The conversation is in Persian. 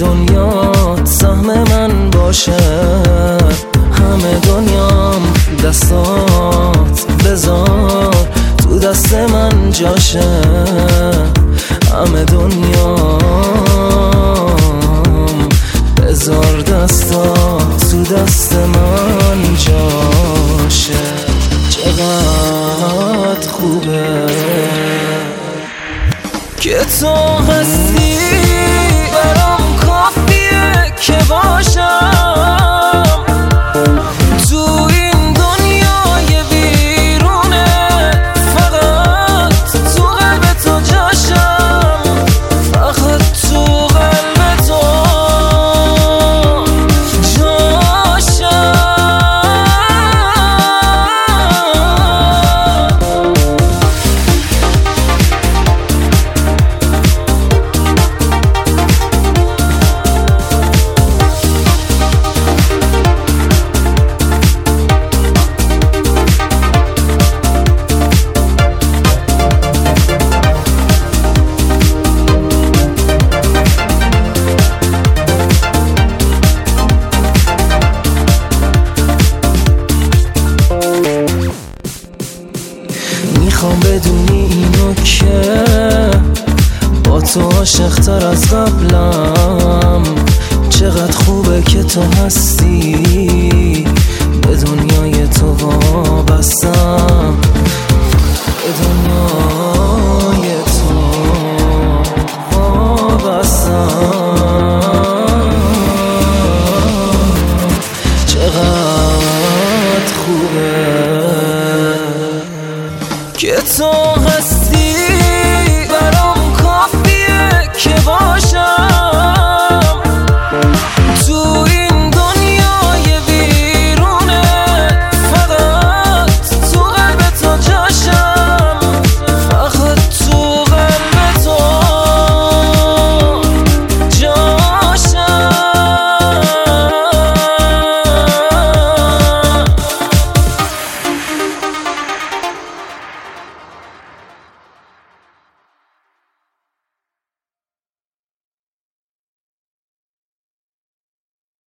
دنیا سهم من باشه، همه دنیام دستات بذار تو دست من جاشه، همه دنیام بذار دستات تو دست من جاشه. چقدر خوبه که تو هستی، برام کافیه که باشم تو این دنیای بیرونه، فقط تو قلب تو جاشم، فقط تو قلب تو جاشم. میخوام بدونی اینو که با تو عاشق‌تر از قبلم، چقدر خوبه که تو هستی، به دنیای تو وابستم، به دنیای تو وابستم. چقدر خوبه که تو هستی.